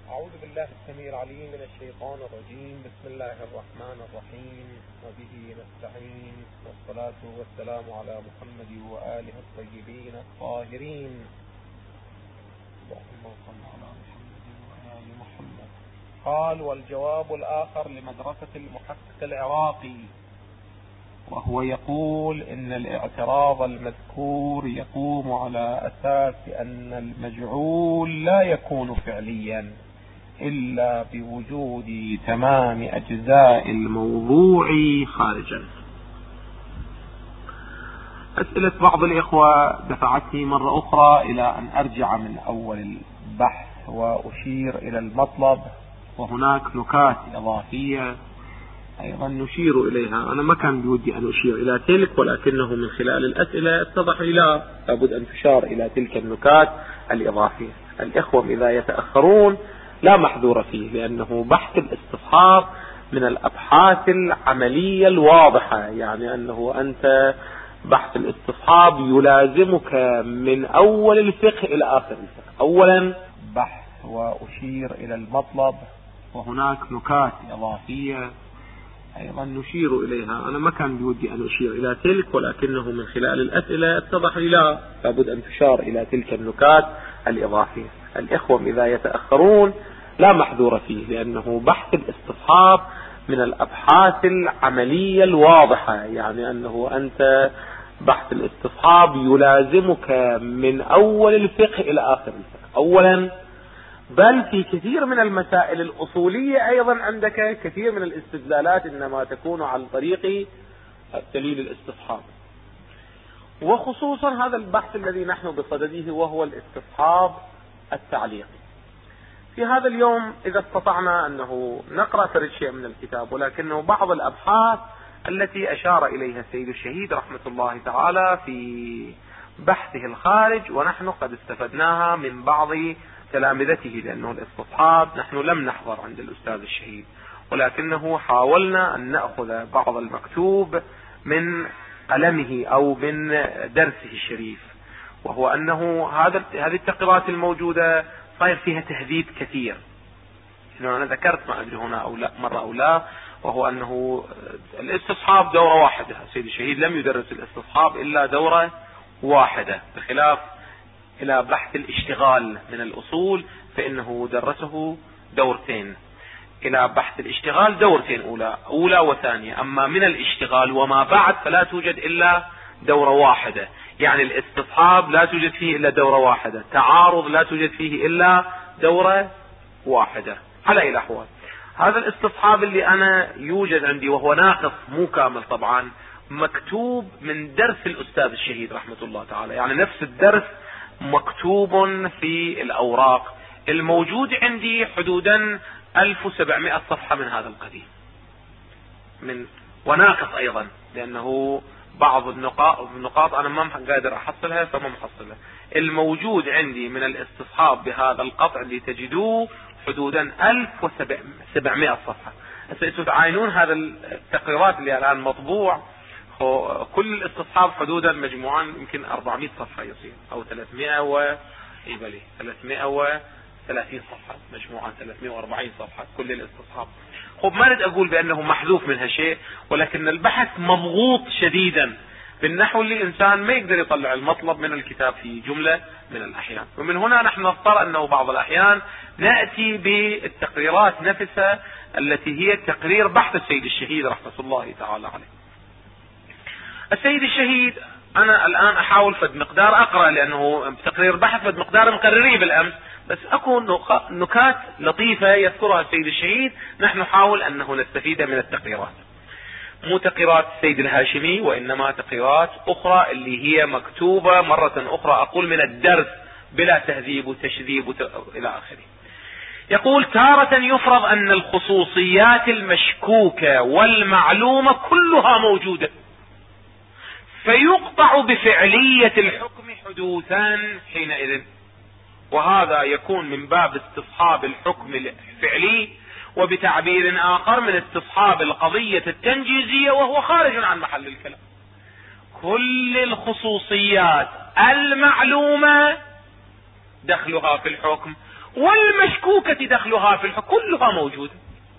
أعوذ بالله السميع العليم من الشيطان الرجيم. بسم الله الرحمن الرحيم، وبه نستعين، والصلاة والسلام على محمد وآله الطيبين الطاهرين. اللهم صل على محمد وآل محمد. قال: والجواب الآخر لمدرسة المحقق العراقي، وهو يقول إن الاعتراض المذكور يقوم على أساس أن المجعول لا يكون فعليا إلا بوجود تمام أجزاء الموضوع خارجا. أسئلة بعض الإخوة دفعتني مرة أخرى إلى أن أرجع من أول البحث وأشير إلى المطلب، وهناك نكات إضافية أيضا نشير إليها. أنا ما كان بودي أن أشير إلى تلك، ولكنه من خلال الأسئلة اتضح لي لابد أن تشار إلى تلك النكات الإضافية. الإخوة إذا يتأخرون لا محذور فيه، لأنه بحث الاستصحاب من الأبحاث العملية الواضحة، يعني أنه أنت بحث الاستصحاب يلازمك من أول الفقه إلى آخر الفقه. أولا بحث وأشير إلى المطلب، وهناك نكات إضافية أيضا نشير إليها. أنا ما كان بودي أن أشير إلى تلك، ولكنه من خلال الأسئلة اتضح لي لابد أن تشار إلى تلك النكات الإضافية. الإخوة إذا يتأخرون لا محذور فيه، لأنه بحث الاستصحاب من الأبحاث العملية الواضحة، يعني أنه أنت بحث الاستصحاب يلازمك من أول الفقه إلى آخر الفقه. أولا، بل في كثير من المسائل الأصولية أيضا عندك كثير من الاستدلالات إنما تكون عن طريق دليل الاستصحاب، وخصوصا هذا البحث الذي نحن بصدده وهو الاستصحاب التعليقي. في هذا اليوم إذا استطعنا أنه نقرأ فرد شيء من الكتاب، ولكنه بعض الأبحاث التي أشار إليها السيد الشهيد رحمة الله تعالى في بحثه الخارج، ونحن قد استفدناها من بعض تلامذته، لأنه الاستصحاب نحن لم نحضر عند الأستاذ الشهيد، ولكنه حاولنا أن نأخذ بعض المكتوب من قلمه أو من درسه الشريف، وهو أنه هذه التقريرات الموجودة صاير فيها تهذيب كثير. أنا ذكرت ما أدري هنا أو لا مرة أو لا، وهو أنه الاستصحاب دورة واحدة. السيد الشهيد لم يدرس الاستصحاب إلا دورة واحدة، بخلاف إلى بحث الاشتغال من الأصول فإنه درسه دورتين. إلى بحث الاشتغال دورتين، أولى وثانية. أما من الاشتغال وما بعد فلا توجد إلا دورة واحدة. يعني الاستصحاب لا توجد فيه إلا دورة واحدة، تعارض لا توجد فيه إلا دورة واحدة. على أي الأحوال هذا الاستصحاب اللي أنا يوجد عندي وهو ناقص مو كامل طبعا، مكتوب من درس الأستاذ الشهيد رحمة الله تعالى، يعني نفس الدرس مكتوب في الأوراق الموجود عندي حدودا 1700 صفحة من هذا القديم، وناقص أيضا، لأنه بعض النقاط أنا ما قادر أحصلها فما محصلها. الموجود عندي من الاستصحاب بهذا القطع اللي تجدوه حدودا 1700 صفحة. أنتم تعاينون هذا التقريرات اللي الآن مطبوع، كل الاستصحاب حدودا مجموعا يمكن 400 صفحة يصير، أو 330 صفحة مجموعا، 340 صفحة كل الاستصحاب. ما أريد أقول بأنه محذوف منها شيء، ولكن البحث مضغوط شديدا بالنحو اللي الإنسان ما يقدر يطلع المطلب من الكتاب في جملة من الأحيان. ومن هنا نحن نضطر أنه بعض الأحيان نأتي بالتقريرات نفسها التي هي تقرير بحث السيد الشهيد رحمة الله تعالى عليه. السيد الشهيد أنا الآن أحاول فد مقدار أقرأ، لأنه تقرير بحث فد مقدار مقرريه بالأمس، بس أكو نكات لطيفة يذكرها السيد الشهيد نحن نحاول أنه نستفيد من التقريرات. مو تقريرات السيد الهاشمي، وإنما تقريرات أخرى اللي هي مكتوبة مرة أخرى أقول من الدرس بلا تهذيب وتشذيب إلى آخره. يقول: تارة يفرض أن الخصوصيات المشكوكة والمعلومة كلها موجودة، فيقطع بفعلية الحكم حدوثا حينئذ، وهذا يكون من باب استصحاب الحكم الفعلي، وبتعبير آخر من استصحاب القضية التنجيزية، وهو خارج عن محل الكلام. كل الخصوصيات المعلومة دخلها في الحكم، والمشكوكة دخلها في الحكم كلها موجودة.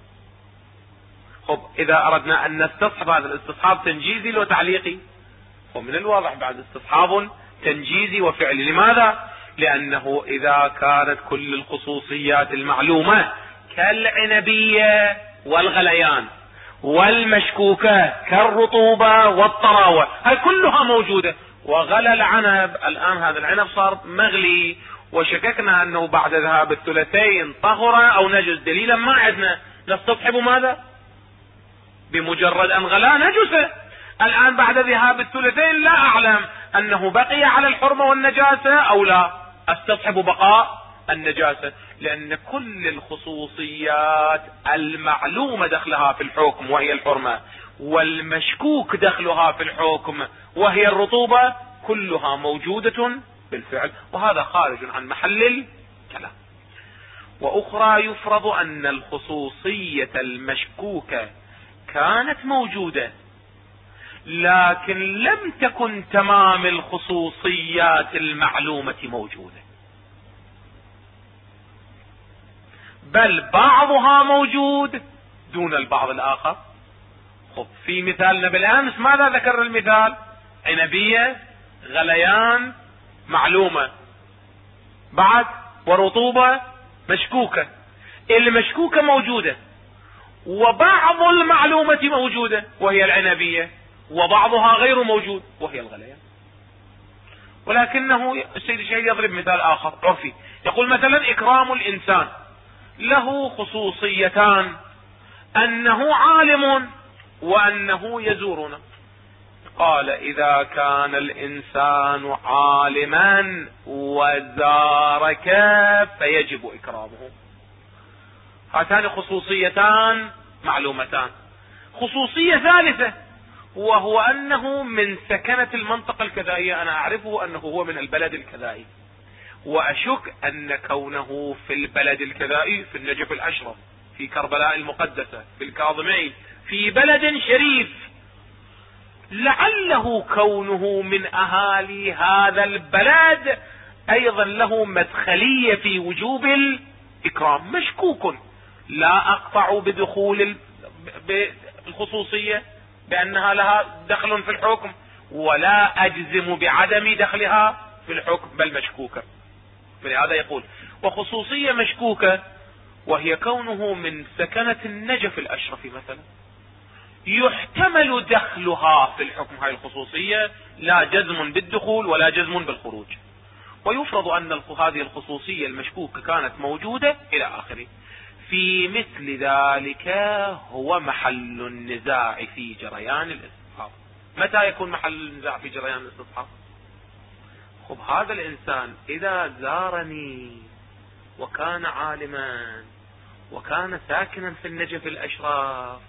خب إذا أردنا أن نستصحب هذا الاستصحاب تنجيزي لو تعليقي، ومن الواضح بعد استصحاب تنجيزي وفعلي. لماذا؟ لأنه إذا كانت كل الخصوصيات المعلومة كالعنبية والغليان والمشكوكة كالرطوبة والطراوة هاي كلها موجودة، وغلى العنب الآن هذا العنب صار مغلي وشككنا أنه بعد ذهاب الثلثين طهر أو نجس، دليلا ما عندنا، نستصحب ماذا؟ بمجرد أن غلا نجسه. الآن بعد ذهاب الثلثين لا أعلم أنه بقي على الحرمة والنجاسة أو لا، استصحب بقاء النجاسة، لأن كل الخصوصيات المعلومة دخلها في الحكم وهي الحرمة، والمشكوك دخلها في الحكم وهي الرطوبة، كلها موجودة بالفعل، وهذا خارج عن محل الكلام. وأخرى يفرض أن الخصوصية المشكوكة كانت موجودة لكن لم تكن تمام الخصوصيات المعلومة موجودة، بل بعضها موجود دون البعض الآخر. خب في مثالنا بالأمس ماذا ذكر المثال؟ عنبية، غليان، معلومة، بعد ورطوبة مشكوكة. المشكوكة موجودة وبعض المعلومة موجودة وهي العنبية، وبعضها غير موجود وهي الغليان. ولكنه السيد الشهيد يضرب مثال آخر عرفي، يقول مثلا إكرام الإنسان له خصوصيتان، أنه عالم وأنه يزورنا. قال إذا كان الإنسان عالما وزارك فيجب إكرامه. هاتان خصوصيتان معلومتان. خصوصية ثالثة وهو أنه من سكنة المنطقة الكذائية، أنا أعرفه أنه هو من البلد الكذائي، وأشك أن كونه في البلد الكذائي في النجف الأشرف في كربلاء المقدسة في الكاظمين في بلد شريف، لعله كونه من أهالي هذا البلد أيضا له مدخلية في وجوب الإكرام. مشكوك، لا أقطع بدخول بالخصوصية بأنها لها دخل في الحكم، ولا أجزم بعدم دخلها في الحكم، بل مشكوكة. فلهذا يقول وخصوصية مشكوكة وهي كونه من سكنة النجف الأشرف مثلا، يحتمل دخلها في الحكم هاي الخصوصية، لا جزم بالدخول ولا جزم بالخروج. ويفرض أن هذه الخصوصية المشكوكة كانت موجودة إلى آخره. في مثل ذلك هو محل النزاع في جريان الاستصحاب. متى يكون محل النزاع في جريان الاستصحاب؟ خب هذا الإنسان إذا زارني وكان عالما وكان ساكنا في النجف الأشراف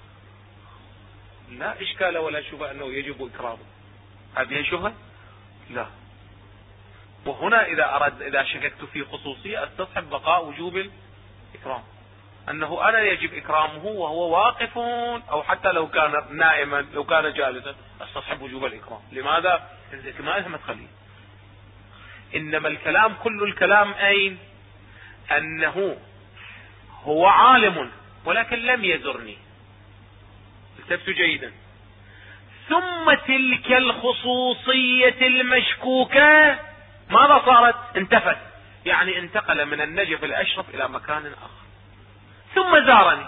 لا إشكال ولا شبهة أنه يجب إكرامه. هذه شبهة؟ لا. وهنا إذا شككت في خصوصية استصحب بقاء وجوب الإكرام، أنه أنا يجب إكرامه وهو واقف، أو حتى لو كان نائما لو كان جالسا استصحب وجوب الإكرام. لماذا؟ ما لها مدخلية. إنما الكلام كل الكلام أين؟ أنه هو عالم ولكن لم يزرني، التفتوا جيدا، ثم تلك الخصوصية المشكوكة ماذا صارت؟ انتفت، يعني انتقل من النجف الأشرف إلى مكان آخر، ثم زارني،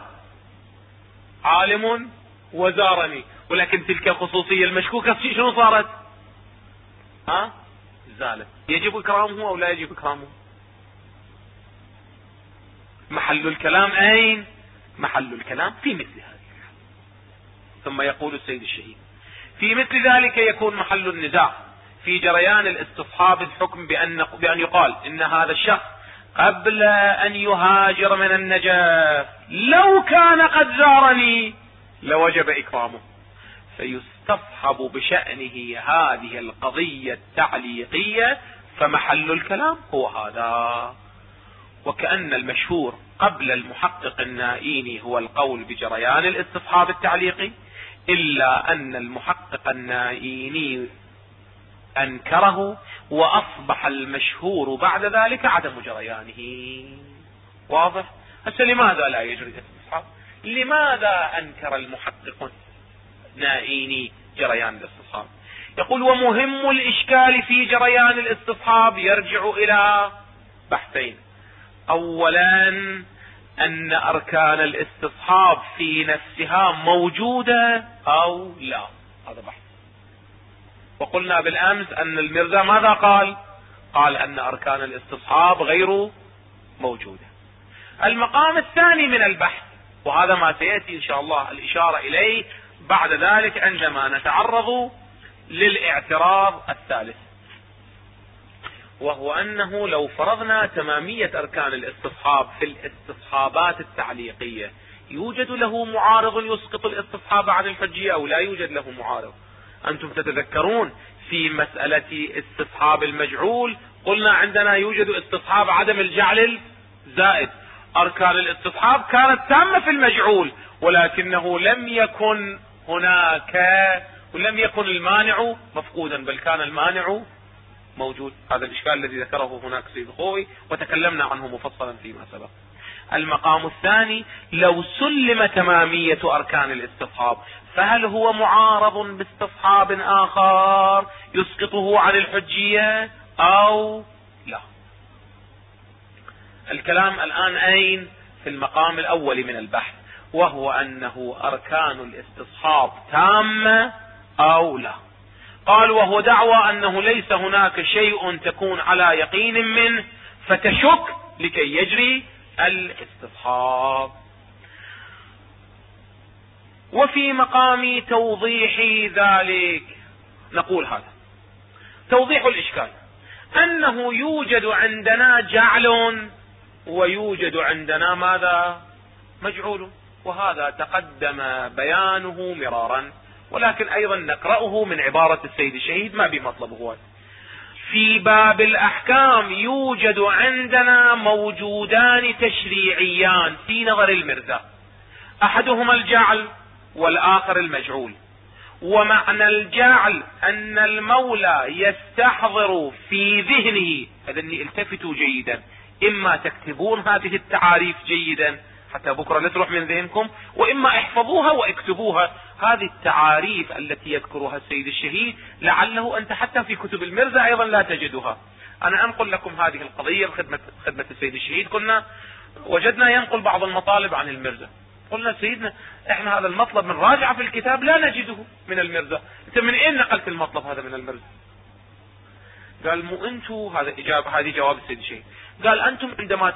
عالم وزارني، ولكن تلك الخصوصية المشكوكة شنو صارت؟ زالت. يجب إكرامه أو لا يجب إكرامه؟ محل الكلام أين؟ محل الكلام في مثل هذا. ثم يقول السيد الشهيد في مثل ذلك يكون محل النزاع في جريان الاستصحاب الحكم بأن يقال إن هذا الشخص قبل أن يهاجر من النجف لو كان قد زارني لوجب إكرامه، فيستصحب بشأنه هذه القضية التعليقية، فمحل الكلام هو هذا. وكأن المشهور قبل المحقق النائيني هو القول بجريان الاستصحاب التعليقي، إلا أن المحقق النائيني أنكره وأصبح المشهور بعد ذلك عدم جريانه. واضح؟ هسه لماذا لا يجري الاستصحاب؟ لماذا أنكر المحقق نائيني جريان الاستصحاب؟ يقول: ومهم الإشكال في جريان الاستصحاب يرجع إلى بحثين. أولا، أن أركان الاستصحاب في نفسها موجودة أو لا، هذا بحث. وقلنا بالأمس أن المرزا ماذا قال؟ قال أن أركان الاستصحاب غير موجودة. المقام الثاني من البحث، وهذا ما سيأتي إن شاء الله الإشارة إليه بعد ذلك عندما نتعرض للاعتراض الثالث، وهو أنه لو فرضنا تمامية أركان الاستصحاب في الاستصحابات التعليقية، يوجد له معارض يسقط الاستصحاب عن الحجية أو لا يوجد له معارض؟ أنتم تتذكرون في مسألة استصحاب المجعول قلنا عندنا يوجد استصحاب عدم الجعل الزائد. أركان الاستصحاب كانت تامة في المجعول، ولكنه لم يكن هناك ولم يكن المانع مفقودا، بل كان المانع موجود. هذا الإشكال الذي ذكره هناك سيد الخوئي وتكلمنا عنه مفصلا فيما سبق. المقام الثاني، لو سلم تمامية أركان الاستصحاب، فهل هو معارض باستصحاب آخر يسقطه عن الحجية أو لا؟ الكلام الآن أين؟ في المقام الأول من البحث، وهو أنه أركان الاستصحاب تامة أو لا. قال: وهو دعوى أنه ليس هناك شيء تكون على يقين منه فتشك لكي يجري الاستصحاب. وفي مقام توضيح ذلك نقول هذا توضيح الإشكال، أنه يوجد عندنا جعل ويوجد عندنا ماذا؟ مجعول، وهذا تقدم بيانه مرارا، ولكن أيضا نقرأه من عبارة السيد الشهيد ما بمطلبه هو. في باب الأحكام يوجد عندنا موجودان تشريعيان في نظر المرزا، أحدهما الجعل والآخر المجعول. ومعنى الجعل أن المولى يستحضر في ذهنه، هذا التفتوا جيدا، إما تكتبون هذه التعاريف جيدا حتى بكرة لا تروح من ذهنكم، وإما احفظوها واكتبوها. هذه التعاريف التي يذكرها السيد الشهيد لعله أنت حتى في كتب المرزا أيضا لا تجدها. أنا أنقل لكم هذه القضية خدمة السيد الشهيد. كنا وجدنا ينقل بعض المطالب عن المرزا، قلنا سيدنا احنا هذا المطلب من راجعة في الكتاب لا نجده من المرزا، انت من اين نقلت المطلب هذا من المرزا؟ قال: مو انتم، هذه جواب السيد الشهيد. قال: انتم عندما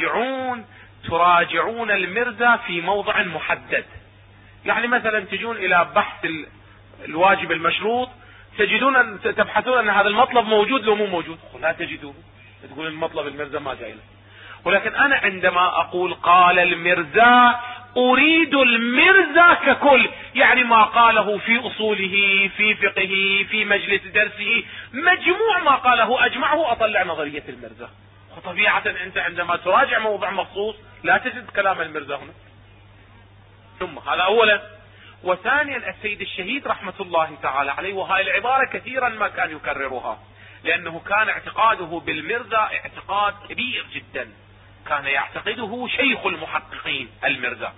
تراجعون المرزا في موضع محدد، يعني مثلا تجون الى بحث الواجب المشروط، تجدون تبحثون ان هذا المطلب موجود لو مو موجود، لا تجدوه، تقول المطلب المرزا ما جاي له. ولكن انا عندما اقول قال المرزا اريد المرزا ككل، يعني ما قاله في اصوله في فقهه في مجلس درسه، مجموع ما قاله اجمعه اطلع نظرية المرزا. وطبيعة انت عندما تراجع موضوع مخصوص لا تجد كلام المرزا هنا. ثم هذا اولا. وثانيا السيد الشهيد رحمة الله تعالى عليه، وهاي العبارة كثيرا ما كان يكررها، لانه كان اعتقاده بالمرزا اعتقاد كبير جدا، كان يعتقده شيخ المحققين المرزا،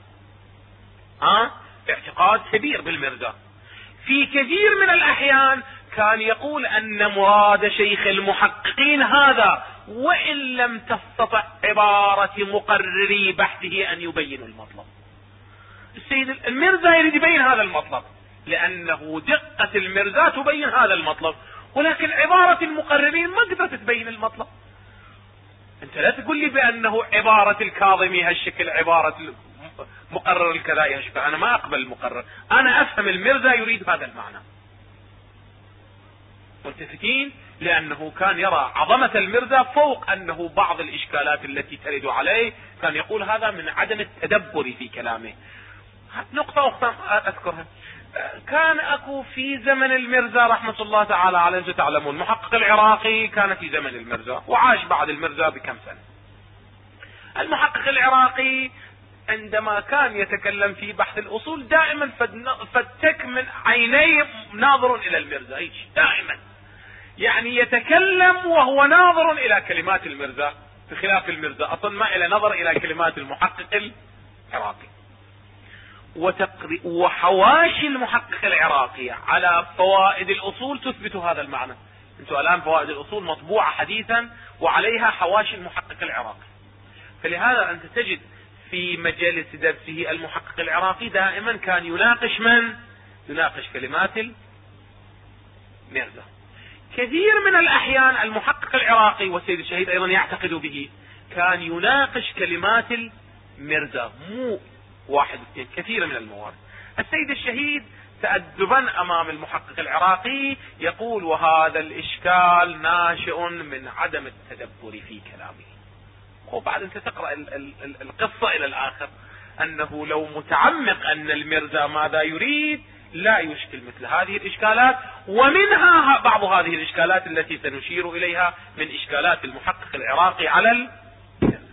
اعتقاد كبير بالمرزا. في كثير من الاحيان كان يقول ان مراد شيخ المحققين هذا، وان لم تستطع عبارة مقرري بحثه ان يبين المطلب. السيد المرزا يريد يبين هذا المطلب، لانه دقة المرزا تبين هذا المطلب، ولكن عبارة المقررين ما قدرت تبين المطلب. انت لا تقول لي بانه عبارة الكاظمي هالشكل، عبارة مقرر الكذا هالشكل، انا ما اقبل المقرر، انا افهم المرزا يريد هذا المعنى. ملتفتين، لانه كان يرى عظمة المرزا فوق انه بعض الاشكالات التي ترد عليه كان يقول هذا من عدم التدبر في كلامه. نقطة أخرى أذكرها، كان أكو في زمن المرزا رحمة الله تعالى عليه، أنتم تعلمون المحقق العراقي كان في زمن المرزا وعاش بعد المرزا بكم سنة. المحقق العراقي عندما كان يتكلم في بحث الأصول دائما فتك من عينيه ناظر إلى المرزا، دائما يعني يتكلم وهو ناظر الى كلمات المرزا، بخلاف المرزا اصلا ما الى نظر الى كلمات المحقق العراقي. وحواشي المحقق العراقي على فوائد الاصول تثبت هذا المعنى. انتم الان فوائد الاصول مطبوعة حديثا وعليها حواشي المحقق العراقي، فلهذا انت تجد في مجالس درسه المحقق العراقي دائما كان يناقش من؟ يناقش كلمات المرزا. كثير من الاحيان المحقق العراقي والسيد الشهيد ايضا يعتقد به كان يناقش كلمات المرزا، مو واحد اثنين، كثير من الموارد. السيد الشهيد تأدبا امام المحقق العراقي يقول: وهذا الاشكال ناشئ من عدم التدبر في كلامه. وبعد انت تقرأ القصة الى الاخر انه لو متعمق ان المرزا ماذا يريد لا يشكل مثل هذه الاشكالات، ومنها بعض هذه الاشكالات التي سنشير اليها من اشكالات المحقق العراقي على المرزا.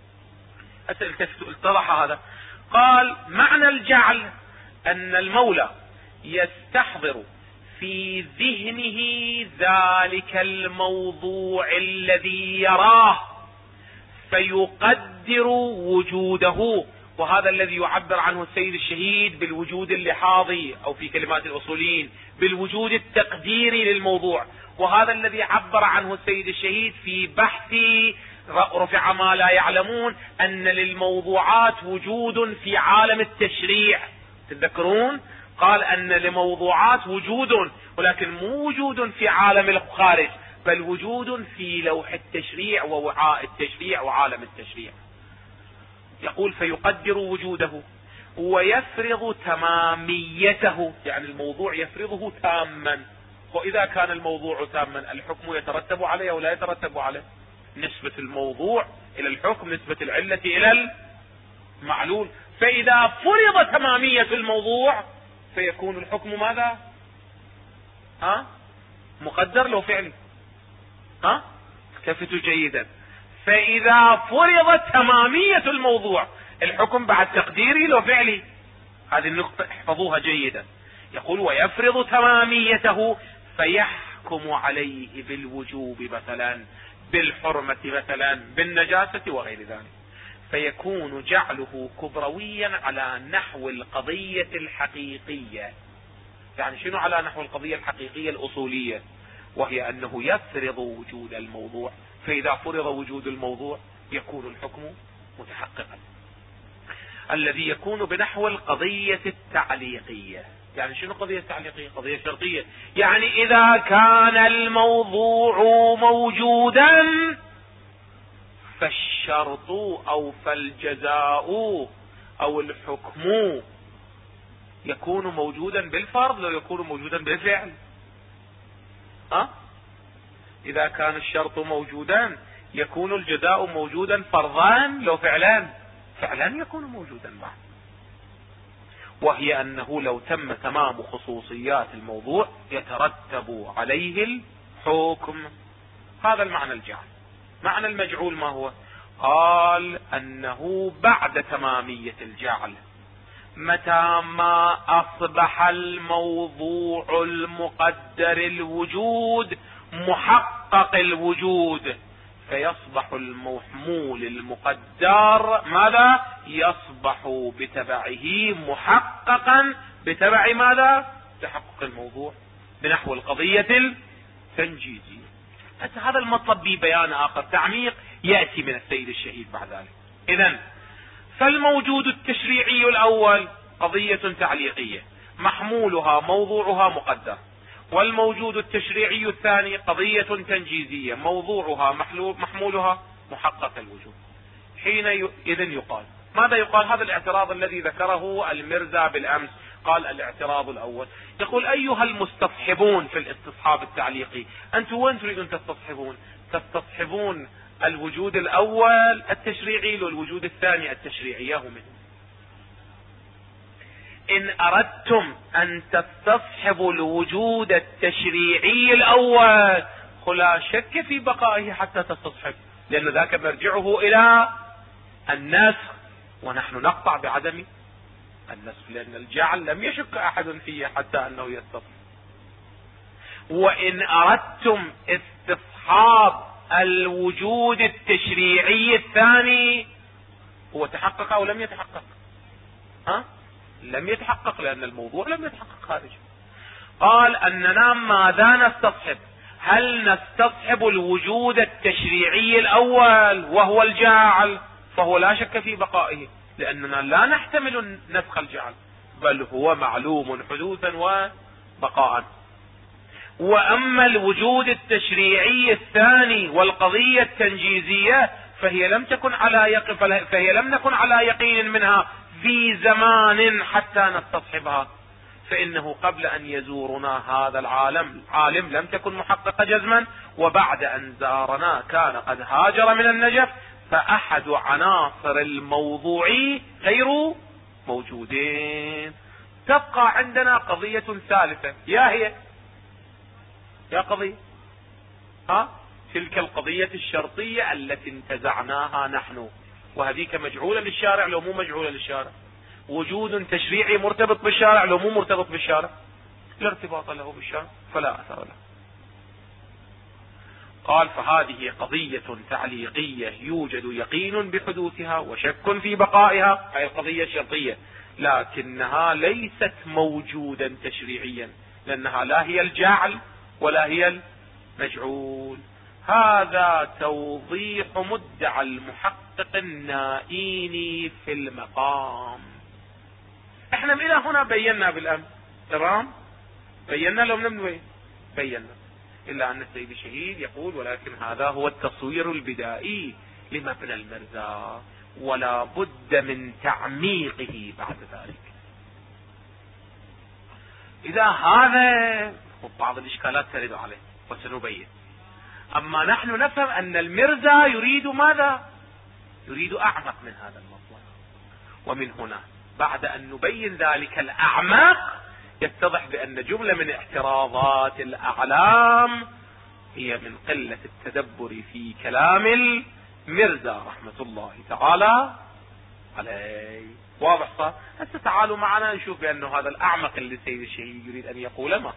اتضح هذا. قال: معنى الجعل ان المولى يستحضر في ذهنه ذلك الموضوع الذي يراه فيقدر وجوده، وهذا الذي يعبر عنه السيد الشهيد بالوجود اللحاظي، او في كلمات الاصوليين بالوجود التقديري للموضوع، وهذا الذي عبر عنه السيد الشهيد في بحث رفع ما لا يعلمون ان للموضوعات وجود في عالم التشريع. تذكرون قال ان لموضوعات وجود، ولكن مو وجود في عالم الخارج، بل وجود في لوح التشريع ووعاء التشريع وعالم التشريع. يقول: فيقدر وجوده ويفرض تماميته، يعني الموضوع يفرضه تاما. واذا كان الموضوع تاما الحكم يترتب عليه ولا يترتب عليه؟ نسبة الموضوع الى الحكم نسبة العلة الى المعلول. فاذا فرض تمامية الموضوع فيكون الحكم ماذا؟ مقدر لو فعلي. التفتوا جيدا. فاذا فرضت تمامية الموضوع الحكم بعد تقديري لو فعلي. هذه النقطة احفظوها جيدا. يقول: ويفرض تماميته فيحكم عليه بالوجوب مثلا، بالحرمة مثلا، بالنجاسة وغير ذلك، فيكون جعله كبرويا على نحو القضية الحقيقية. يعني شنو على نحو القضية الحقيقية الأصولية؟ وهي أنه يفرض وجود الموضوع، فإذا فرض وجود الموضوع يكون الحكم متحققا. الذي يكون بنحو القضية التعليقية. يعني شنو قضية تعليقية؟ قضية شرطية. يعني إذا كان الموضوع موجودا فالشرط أو فالجزاء أو الحكم يكون موجودا بالفرض لو يكون موجودا بالفعل. إذا كان الشرط موجودا يكون الجزاء موجودا فرضان لو فعلان يكون موجودا بعد. وهي أنه لو تم تمام خصوصيات الموضوع يترتب عليه الحكم. هذا المعنى الجعل. معنى المجعول ما هو؟ قال أنه بعد تمامية الجعل متى ما أصبح الموضوع المقدر الوجود محقق الوجود فيصبح المحمول المقدر ماذا؟ يصبح بتبعه محققا بتبع ماذا؟ تحقق الموضوع بنحو القضية التنجيزية. هذا المطلب ببيان آخر تعميق يأتي من السيد الشهيد بعد ذلك. إذن فالموجود التشريعي الأول قضية تعليقية محمولها موضوعها مقدر، والموجود التشريعي الثاني قضية تنجيزية موضوعها محمولها محقق الوجود. حينئذ يقال ماذا يقال؟ هذا الاعتراض الذي ذكره المرزا بالأمس. قال الاعتراض الأول يقول: أيها المستصحبون في الاستصحاب التعليقي، أنتم وين تريدون تستصحبون؟ تستصحبون الوجود الأول التشريعي والوجود الثاني التشريعي، ياهو منه. إن أردتم أن تستصحبوا الوجود التشريعي الأول فلا شك في بقائه حتى تستصحب، لأن ذاك مرجعه إلى النسخ، ونحن نقطع بعدم النسخ، لأن الجعل لم يشك أحد فيه حتى أنه يستصحب. وإن أردتم استصحاب الوجود التشريعي الثاني، هو تحقق أو لم يتحقق؟ لم يتحقق، لأن الموضوع لم يتحقق خارجه. قال أننا ماذا نستصحب؟ هل نستصحب الوجود التشريعي الأول وهو الجاعل؟ فهو لا شك في بقائه، لأننا لا نحتمل نسخ الجعل، بل هو معلوم حدوثا وبقاء. وأما الوجود التشريعي الثاني والقضية التنجيزية فهي لم نكن على يقين منها في زمان حتى نستصحبها، فإنه قبل أن يزورنا هذا العالم لم تكن محققة جزما، وبعد أن زارنا كان قد هاجر من النجف، فأحد عناصر الموضوع غير موجودين. تبقى عندنا قضية ثالثة، هي قضية تلك القضية الشرطية التي انتزعناها نحن، وهذيك مجعولة للشارع لو مو مجعولة للشارع، وجود تشريعي مرتبط بالشارع لو مو مرتبط بالشارع، لا ارتباط له بالشارع فلا أثر له. قال فهذه قضية تعليقية يوجد يقين بحدوثها وشك في بقائها، هي القضية الشرطية، لكنها ليست موجودا تشريعيا، لأنها لا هي الجاعل ولا هي المجعول. هذا توضيح مدعى المحقق النائيني في المقام. احنا الى هنا بينا بالامس، تمام؟ بينا لو نبين بينا، الا ان السيد الشهيد يقول ولكن هذا هو التصوير البدائي لمبنى المرزا، ولا بد من تعميقه بعد ذلك. اذا هذا بعض الاشكالات ترد عليه وسنبين. اما نحن نفهم ان المرزا يريد ماذا؟ يريد اعمق من هذا المطلب، ومن هنا بعد ان نبين ذلك الاعمق يتضح بان جملة من اعتراضات الاعلام هي من قلة التدبر في كلام المرزا رحمة الله تعالى عليه. واضح صار؟ هسه تعالوا معنا نشوف بانه هذا الاعمق اللي السيد الشهيد يريد ان يقوله ما هو.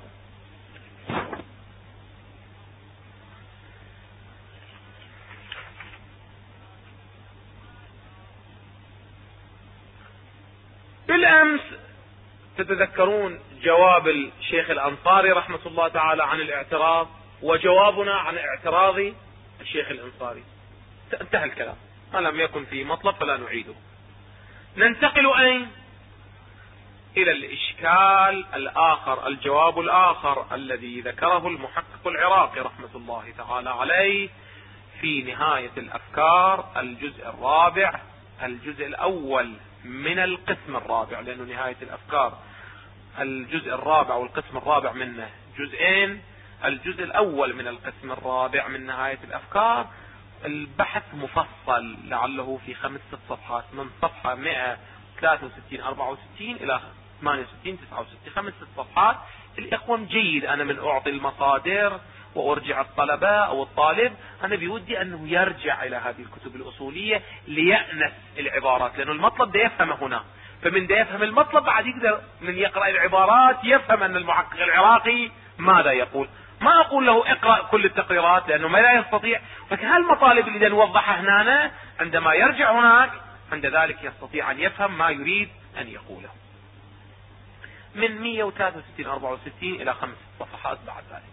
بالامس تتذكرون جواب الشيخ الانصاري رحمة الله تعالى عن الاعتراض، وجوابنا عن اعتراض الشيخ الانصاري، انتهى الكلام، ما لم يكن في مطلب فلا نعيده. ننتقل اين؟ الى الاشكال الاخر، الجواب الاخر الذي ذكره المحقق العراقي رحمة الله تعالى عليه في نهاية الافكار، الجزء الرابع، الجزء الاول من القسم الرابع، لانه نهاية الافكار الجزء الرابع والقسم الرابع منه جزئين. الجزء الاول من القسم الرابع من نهاية الافكار البحث مفصل لعله في 5 صفحات، من صفحة 163 64 الى 68 69، 5 صفحات. الاخوة جيد انا من اعطي المصادر وارجع الطلبة او الطالب، انا بودي انه يرجع الى هذه الكتب الاصولية ليأنس العبارات، لانه المطلب ده يفهمه هنا، فمن ده يفهم المطلب بعد يقدر من يقرأ العبارات يفهم ان المحقق العراقي ماذا يقول. ما اقول له اقرأ كل التقريرات لانه ما لا يستطيع، لكن هالمطالب اللي نوضحها هنا عندما يرجع هناك عند ذلك يستطيع ان يفهم ما يريد ان يقوله. من 163 64 الى 5 صفحات بعد ذلك.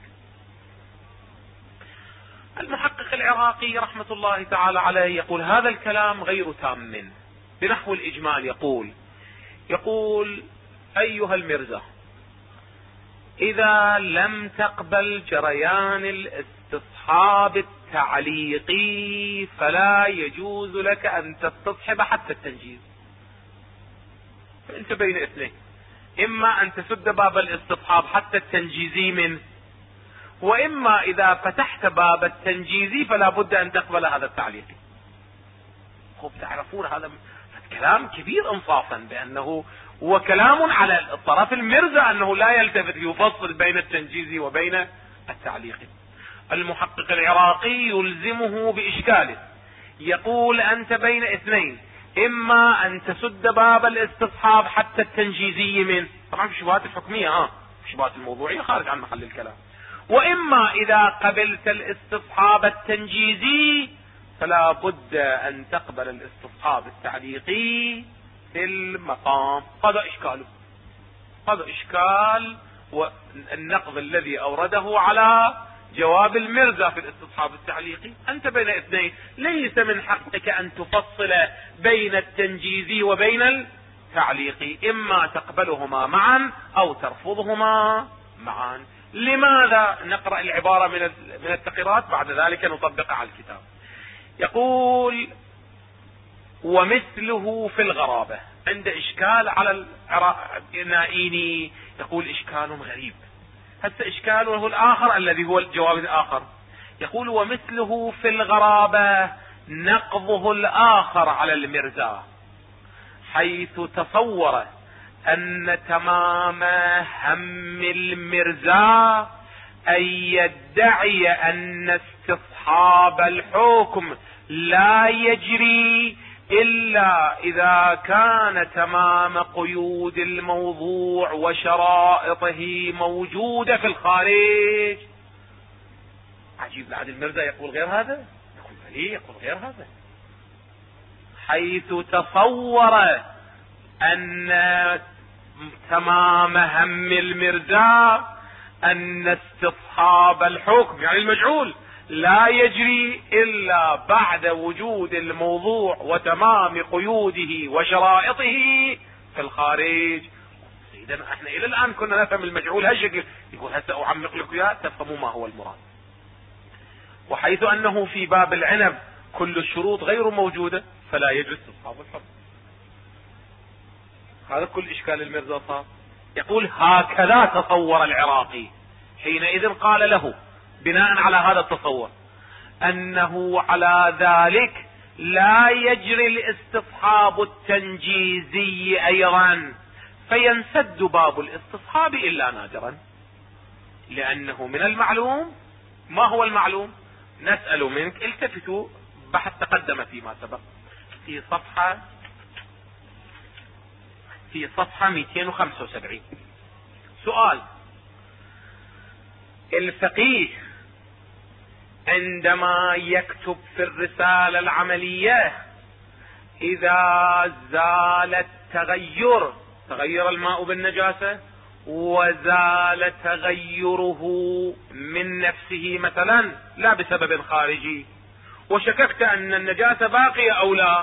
المحقق العراقي رحمة الله تعالى عليه يقول هذا الكلام غير تام. بنحو الإجمال يقول أيها المرزا، إذا لم تقبل جريان الاستصحاب التعليقي فلا يجوز لك أن تستصحب حتى التنجيز. فأنت بين اثنين، إما أن تسد باب الاستصحاب حتى التنجيزي منه، وإما إذا فتحت باب التنجيزي فلا بد أن تقبل هذا التعليق. خب تعرفون هذا كلام كبير انصافا، بأنه هو كلام على الطرف المرزا أنه لا يلتفت يفصل بين التنجيزي وبين التعليق. المحقق العراقي يلزمه بإشكاله، يقول أنت بين اثنين، إما أن تسد باب الاستصحاب حتى التنجيزي منه، طبعا في الشبهات الحكمية في الشبهات الموضوعية خارج عن محل الكلام، وإما إذا قبلت الاستصحاب التنجيزي فلا بد أن تقبل الاستصحاب التعليقي في المقام. هذا إشكاله، هذا إشكال والنقض الذي أورده على جواب المرزا في الاستصحاب التعليقي. أنت بين اثنين، ليس من حقك أن تفصل بين التنجيزي وبين التعليقي، إما تقبلهما معا أو ترفضهما معا. لماذا؟ نقرأ العبارة من التقريرات، بعد ذلك نطبقها على الكتاب. يقول: ومثله في الغرابة. عند إشكال على النائيني، يقول إشكال غريب. هذا إشكاله الآخر الذي هو الجواب الآخر. يقول: ومثله في الغرابة نقضه الآخر على المرزا، حيث تصور أن تمام هم المرزا أن يدعي أن استصحاب الحكم لا يجري إلا إذا كان تمام قيود الموضوع وشرائطه موجودة في الخارج. عجيب، لعد المرزا يقول غير هذا، يقول ليه يقول غير هذا. حيث تصور أن تمام هم المرزا أن استصحاب الحكم يعني المجعول لا يجري إلا بعد وجود الموضوع وتمام قيوده وشرائطه في الخارج. إذا احنا إلى الآن كنا نفهم المجعول هالشكل، يقول هسه أعمق لكم إياه تفهموا ما هو المراد. وحيث أنه في باب العنب كل الشروط غير موجودة فلا يجوز استصحاب الحكم. هذا كل إشكال المرزا صار. يقول: هكذا تصور العراقي. حينئذ قال له بناء على هذا التصور أنه على ذلك لا يجري الاستصحاب التنجيزي أيضا، فينسد باب الاستصحاب إلا نادرا، لأنه من المعلوم. ما هو المعلوم؟ نسأل منك، التفتوا، بحث تقدم فيما سبق في صفحة 275. سؤال: الفقيه عندما يكتب في الرسالة العملية: إذا زال تغير الماء بالنجاسة وزال تغيره من نفسه مثلا لا بسبب خارجي، وشككت أن النجاسة باقية أو لا،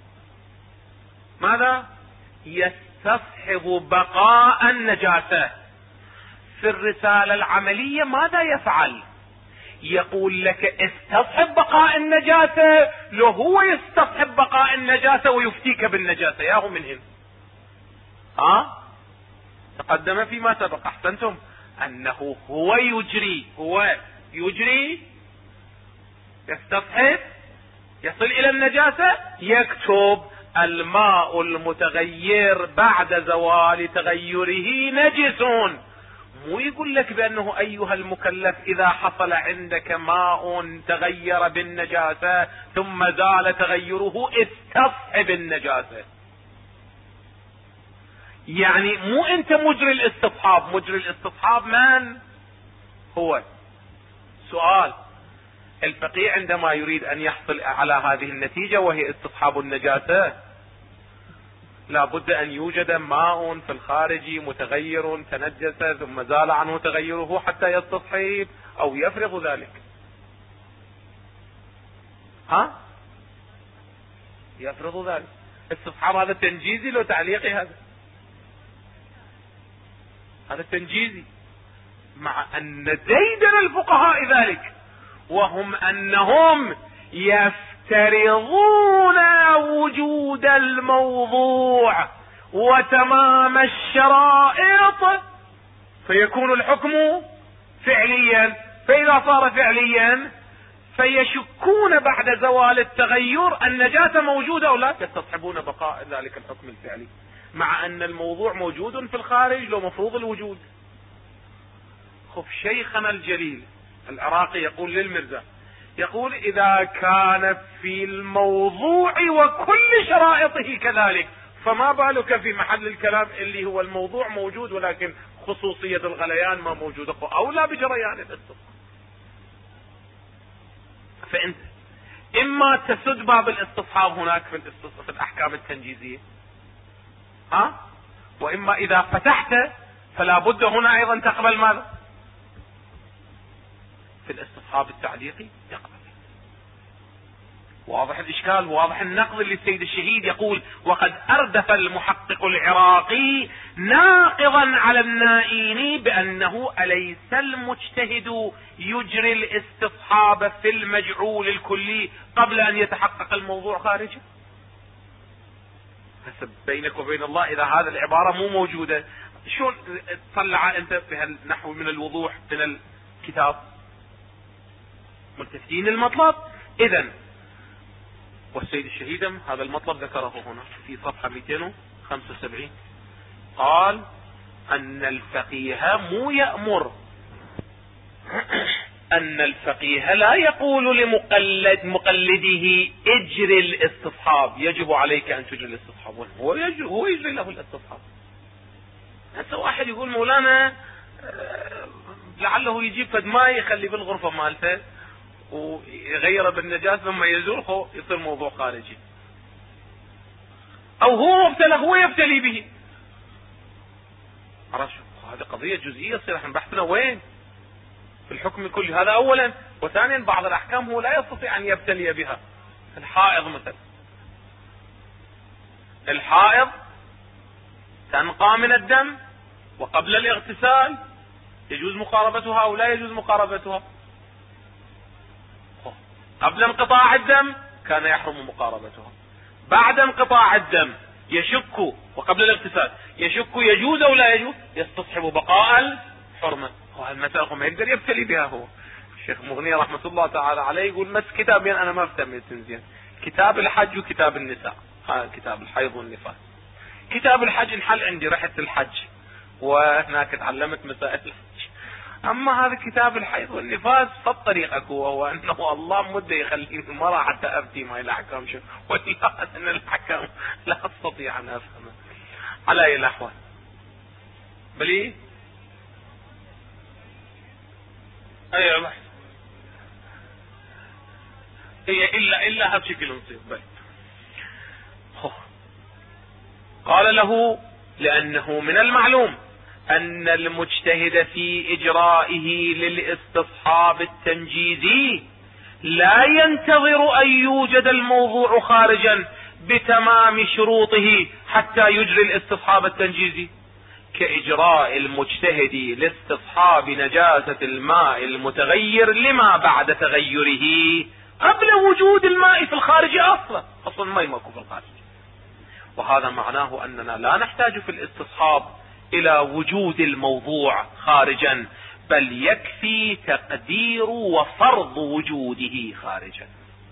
ماذا؟ يستصحب بقاء النجاسة. في الرسالة العملية ماذا يفعل؟ يقول لك استصحب بقاء النجاسة، لو هو يستصحب بقاء النجاسة ويفتيك بالنجاسة ياهو من هنا. تقدم فيما سبق، احسنتم، انه هو يجري يستصحب، يصل الى النجاسة، يكتب: الماء المتغير بعد زوال تغيره نجس. مو يقول لك بأنه أيها المكلف إذا حصل عندك ماء تغير بالنجاسة ثم زال تغيره استصحب النجاسة. يعني مو أنت مجري الاستصحاب من هو؟ سؤال: الفقيه عندما يريد أن يحصل على هذه النتيجة وهي استصحاب النجاسة لا بد أن يوجد ماء في الخارج متغير تنجس ثم زال عنه تغيره حتى يستصحب أو يفرغ ذلك. يفرغ ذلك. استصحاب هذا تنجيزي لو تعليقي؟ هذا تنجيزي، مع أن ديدن الفقهاء ذلك، وهم أنهم يفترضون وجود الموضوع وتمام الشرائط فيكون الحكم فعليا. فإذا صار فعليا فيشكون بعد زوال التغير النجاسة موجودة أو لا، يستصحبون بقاء ذلك الحكم الفعلي، مع أن الموضوع موجود في الخارج لو مفروض الوجود. شيخنا الجليل العراقي يقول للمرزا، يقول: إذا كان في الموضوع وكل شرائطه كذلك، فما بالك في محل الكلام اللي هو الموضوع موجود ولكن خصوصية الغليان ما موجودة أولى بجريان الاستصحاب. فأنت إما تسد باب الاستصحاب هناك في الأحكام التنجيزية، وإما إذا فتحت فلا بد هنا أيضا تقبل ماذا؟ في الاستصحاب التعليقي يقبل. واضح الإشكال، واضح النقد اللي السيد الشهيد يقول: وقد أردف المحقق العراقي ناقضا على النائيني بأنه أليس المجتهد يجري الاستصحاب في المجعول الكلي قبل أن يتحقق الموضوع خارجه؟ حسب بينك وبين الله، إذا هذه العبارة مو موجودة شلون تطلع أنت بهالنحو من الوضوح من الكتاب؟ ملتفتين المطلب. إذن والسيد الشهيد هذا المطلب ذكره هنا في صفحة 275، قال أن الفقيه مو يأمر، أن الفقيه لا يقول لمقلده اجري الاستصحاب، يجب عليك أن تجري الاستصحاب، هو يجري له الاستصحاب. هسه واحد يقول مولانا لعله يجيب فد ماء يخلي بالغرفة مالته ويغيره بالنجاسة ثم يزوره يصير موضوع خارجي، او هو مبتلى هو يبتلي به. هذه قضية جزئية تصير احنا بحثنا وين في الحكم كله. هذا اولا. وثانيا بعض الاحكام هو لا يستطيع ان يبتلي بها. الحائض مثلا، الحائض تنقى من الدم وقبل الاغتسال يجوز مقاربتها او لا يجوز مقاربتها؟ قبل انقطاع الدم كان يحرم مقاربتها، بعد انقطاع الدم يشك وقبل الاغتسال يشك يجوز او لا يجوز، يستصحب بقاء الحرمة. وهالمسألة ما يقدر يبتلي بها. هو الشيخ مغني رحمة الله تعالى عليه يقول مس كتابين انا ما افتهم زين، كتاب الحج وكتاب النساء، كتاب الحيض والنفاس. كتاب الحج انحل عندي رحت الحج وهناك تعلمت مسائل الحج، اما هذا كتاب الحيض والنفاس فالطريقك هو انه الله مده يخليني المرأة حتى ابتي ما الاحكام شو ولا ان الاحكام لا استطيع ان افهمها على اي الاحوال. بلي اي بحث هي الا هالشكل نصير بل. قال له: لانه من المعلوم ان المجتهد في اجرائه للاستصحاب التنجيزي لا ينتظر ان يوجد الموضوع خارجا بتمام شروطه حتى يجري الاستصحاب التنجيزي، كاجراء المجتهد لاستصحاب نجاسة الماء المتغير لما بعد تغيره قبل وجود الماء في الخارج اصلا ما يماكو في الخارج. وهذا معناه اننا لا نحتاج في الاستصحاب الى وجود الموضوع خارجا، بل يكفي تقدير وفرض وجوده خارجا.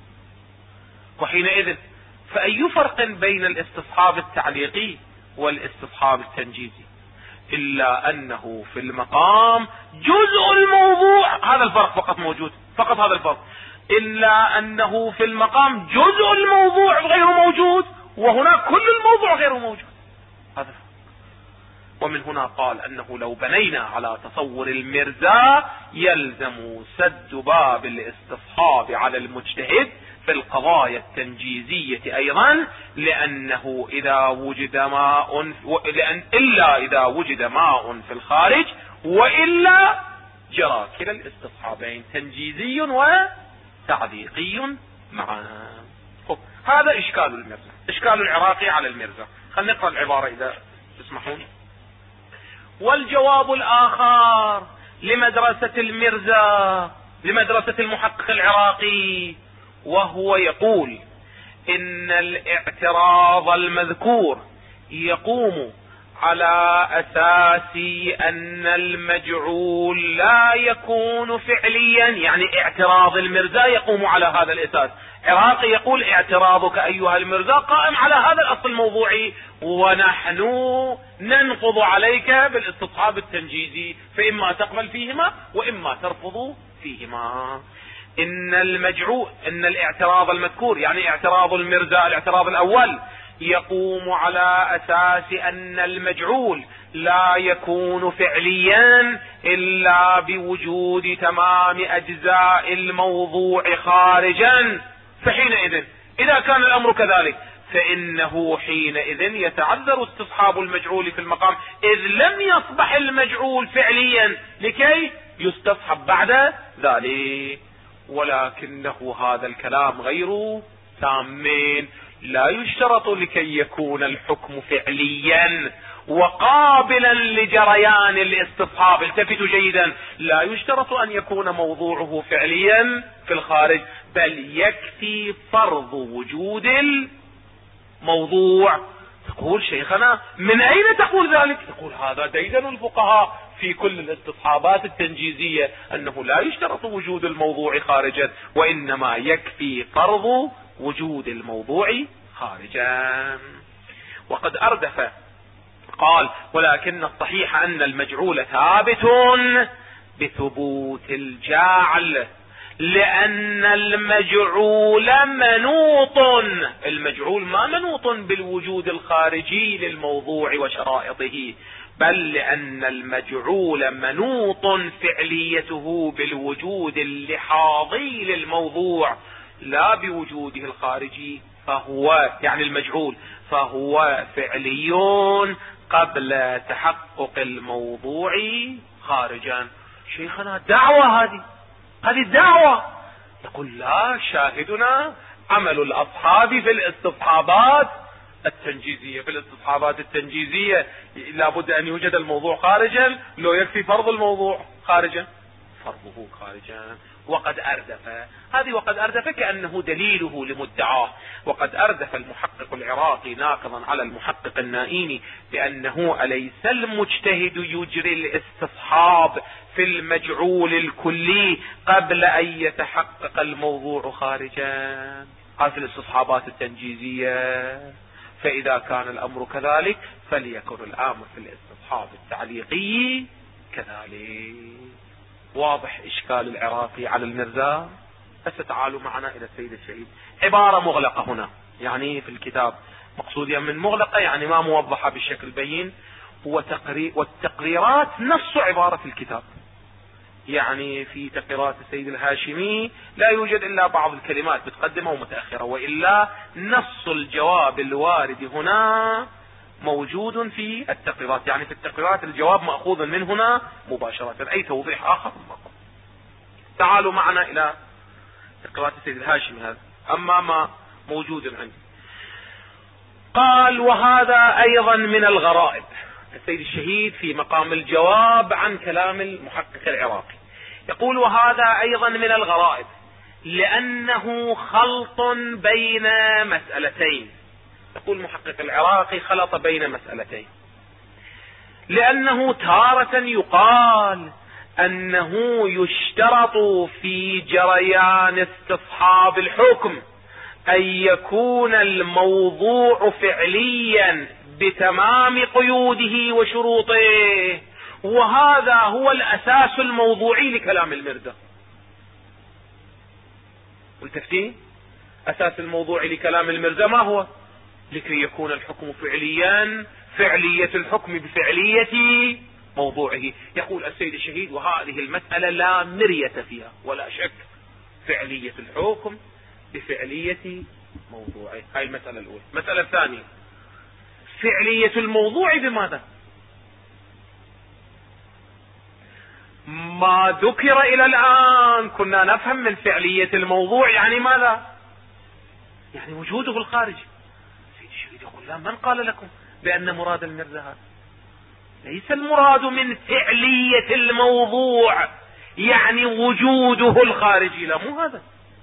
وحينئذ فأي فرق بين الاستصحاب التعليقي والاستصحاب التنجيزي؟ إلا أنه في المقام جزء الموضوع، هذا الفرق فقط موجود، فقط هذا الفرق. إلا أنه في المقام جزء الموضوع غير موجود، وهناك كل الموضوع غير موجود. هذا ومن هنا قال أنه لو بنينا على تصور المرزا يلزم سد باب الاستصحاب على المجتهد في القضايا التنجيزية أيضا، لأنه إذا وجد ماء إلا إذا وجد ماء في الخارج، وإلا جرى كلا الاستصحابين تنجيزي وتعليقي معا. هذا إشكال المرزا، إشكال العراقي على المرزا. خلينا نقرأ العبارة إذا تسمحون. والجواب الآخر لمدرسة المرزا، لمدرسة المحقق العراقي، وهو يقول إن الاعتراض المذكور يقوم على أساس أن المجعول لا يكون فعليا، يعني اعتراض المرزا يقوم على هذا الأساس. عراقي يقول اعتراضك أيها المرزا قائم على هذا الأصل الموضوعي، ونحن ننقض عليك بالاستصحاب التنجيزي، فإما تقبل فيهما وإما ترفض فيهما. ان الاعتراض المذكور يعني اعتراض المرزا الاعتراض الاول يقوم على اساس ان المجعول لا يكون فعليا إلا بوجود تمام أجزاء الموضوع خارجا. فحينئذ إذا كان الأمر كذلك فإنه حينئذ يتعذر استصحاب المجعول في المقام، إذ لم يصبح المجعول فعليا لكي يستصحب بعد ذلك. ولكنه هذا الكلام غير تام. لا يشترط لكي يكون الحكم فعليا وقابلا لجريان الاستصحاب، التفتوا جيدا، لا يشترط أن يكون موضوعه فعليا في الخارج، بل يكفي فرض وجود الموضوع. تقول شيخنا من أين تقول ذلك؟ يقول هذا ديدن الفقهاء في كل الاستصحابات التنجيزية، أنه لا يشترط وجود الموضوع خارجا، وإنما يكفي فرض وجود الموضوع خارجا. وقد أردف قال: ولكن الصحيح أن المجعول ثابت بثبوت الجعل، لأن المجعول منوط، المجعول ما منوط بالوجود الخارجي للموضوع وشرائطه، بل لأن المجعول منوط فعليته بالوجود اللحاظي للموضوع لا بوجوده الخارجي، فهو يعني المجعول فهو فعلي قبل تحقق الموضوع خارجا. شيخنا دعوة هذه الدعوة. يقول لا، شاهدنا عمل الأصحاب في الاستصحابات التنجيزية. في الاستصحابات التنجيزية لابد أن يوجد الموضوع خارجا، لو يكفي فرض الموضوع خارجا، فرضه خارجا. وقد أردف كأنه دليله لمدعاه. وقد أردف المحقق العراقي ناقضا على المحقق النائيني بأنه أليس المجتهد يجري الاستصحاب في المجعول الكلي قبل أن يتحقق الموضوع خارجا؟ هذه الاستصحابات التنجيزية. فإذا كان الأمر كذلك فليكن الأمر في الاستصحاب التعليقي كذلك. واضح إشكال العراقي على المرزا؟ فتعالوا معنا إلى السيد الشهيد. عبارة مغلقة هنا يعني في الكتاب، مقصوديا من مغلقة يعني ما موضحة بالشكل بين، والتقريرات نص عبارة الكتاب. يعني في تقريرات السيد الهاشمي لا يوجد إلا بعض الكلمات متقدمة ومتأخرة، وإلا نص الجواب الوارد هنا موجود في التقريرات. يعني في التقريرات الجواب مأخوذ من هنا مباشرة، أي توضيح آخر مطلوب. تعالوا معنا إلى تقريرات السيد الهاشمي هذا، أما ما موجود عندي. قال: وهذا أيضا من الغرائب. السيد الشهيد في مقام الجواب عن كلام المحقق العراقي يقول: وهذا أيضا من الغرائب، لأنه خلط بين مسألتين. يقول المحقق العراقي: خلط بين مسألتين، لأنه تارة يقال أنه يشترط في جريان استصحاب الحكم أن يكون الموضوع فعليا بتمام قيوده وشروطه، وهذا هو الأساس الموضوعي لكلام المرزا. والتفتين أساس الموضوعي لكلام المرزا ما هو؟ لكي يكون الحكم فعليا، فعلية الحكم بفعلية موضوعه. يقول السيد الشهيد: وهذه المسألة لا مرية فيها ولا شك، فعلية الحكم بفعلية موضوعه. هاي المسألة الأولى. المسألة الثانية: فعلية الموضوع بماذا؟ ما ذكر إلى الآن كنا نفهم من فعلية الموضوع يعني ماذا؟ يعني وجوده في الخارج. السيد الشهيد يقول: لا، من قال لكم بأن مراد المرزا هذا؟ ليس المراد من فعلية الموضوع يعني وجوده الخارجي، لا، مو هذا.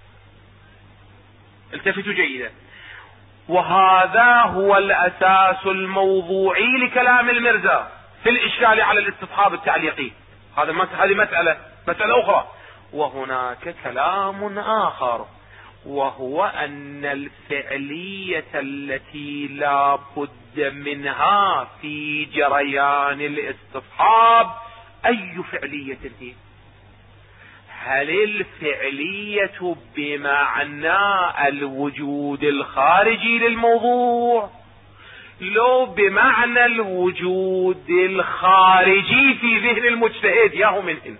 التفتوا جيدا. وهذا هو الأساس الموضوعي لكلام المرزا في الإشكال على الاستصحاب التعليقي. هذه مسألة أخرى. وهناك كلام آخر، وهو أن الفعلية التي لا بد منها في جريان الاستصحاب أي فعلية هي؟ هل الفعلية بمعنى الوجود الخارجي للموضوع، لو بمعنى الوجود الخارجي في ذهن المجتهد ياهو من هنا.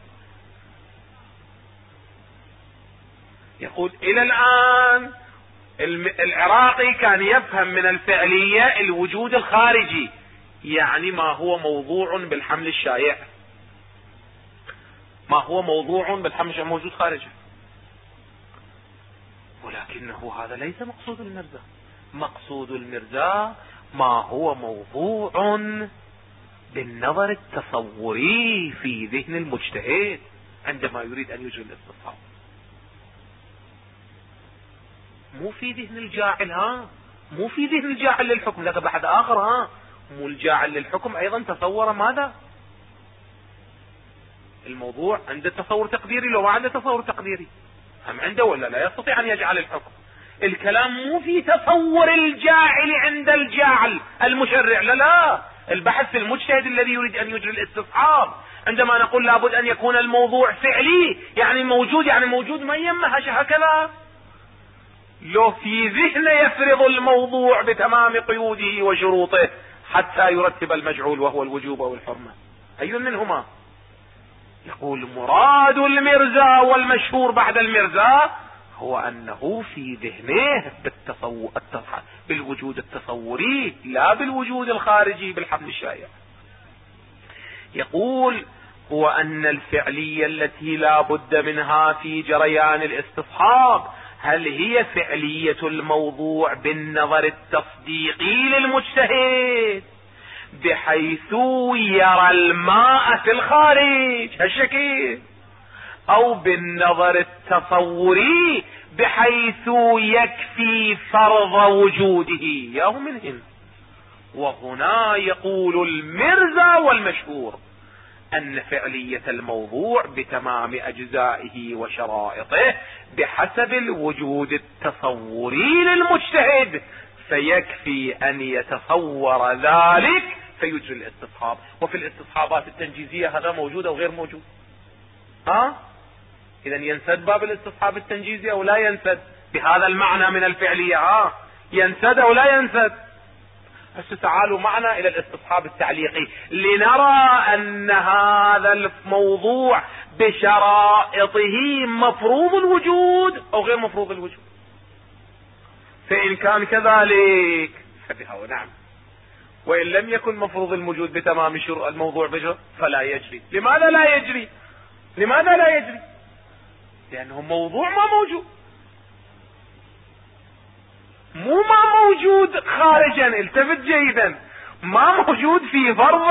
يقول الى الان العراقي كان يفهم من الفعلية الوجود الخارجي، يعني ما هو موضوع بالحمل الشائع، ما هو موضوع بالحمل الشائع موجود خارجي. ولكنه هذا ليس مقصود المرزا. مقصود المرزا ما هو موضوع بالنظر التصوري في ذهن المجتهد عندما يريد ان يجري الاستصحاب، مو في ذهن الجاعل، مو في ذهن الجاعل للحكم. لك بحث اخر، مو الجاعل للحكم ايضا تصور ماذا؟ الموضوع عنده تصور تقديري، لو ما عنده تصور تقديري هم عنده ولا لا يستطيع ان يجعل الحكم. الكلام مو في تصور الجاعل عند الجاعل المشرع، لا، البحث في المجتهد الذي يريد ان يجري الاستصحاب. عندما نقول لابد ان يكون الموضوع فعلي، يعني موجود، يعني موجود ما يمهش هكذا. لو في ذهنه يفرض الموضوع بتمام قيوده وشروطه حتى يرتب المجعول وهو الوجوب او الحرمة، اي منهما؟ يقول مراد المرزا والمشهور بعد المرزا هو انه في ذهنه بالوجود التصوري لا بالوجود الخارجي بالحمل الشائع. يقول هو ان الفعلية التي لا بد منها في جريان الاستصحاب هل هي فعلية الموضوع بالنظر التصديقي للمجتهد بحيث يرى الماء في الخارج هالشكل، او بالنظر التصوري بحيث يكفي فرض وجوده ياهو منهم. وهنا يقول المرزا والمشهور ان فعلية الموضوع بتمام اجزائه وشرائطه بحسب الوجود التصوري للمجتهد، فيكفي ان يتصور ذلك فيجري الاستصحاب. وفي الاستصحابات التنجيزية هذا موجود او غير موجود؟ اذا ينسد باب الاستصحاب التنجيزي او لا ينسد بهذا المعنى من الفعلية؟ ينسد او لا ينسد؟ هسه تعالوا معنا الى الاستصحاب التعليقي لنرى ان هذا الموضوع بشرائطه مفروض الوجود او غير مفروض الوجود. فان كان كذلك فبها نعم، وان لم يكن مفروض الوجود بتمام شروط الموضوع بجر فلا يجري. لماذا لا يجري؟ لماذا لا يجري؟ لانه موضوع ما موجود، مو ما موجود خارجا، التفت جيدا، ما موجود في فرض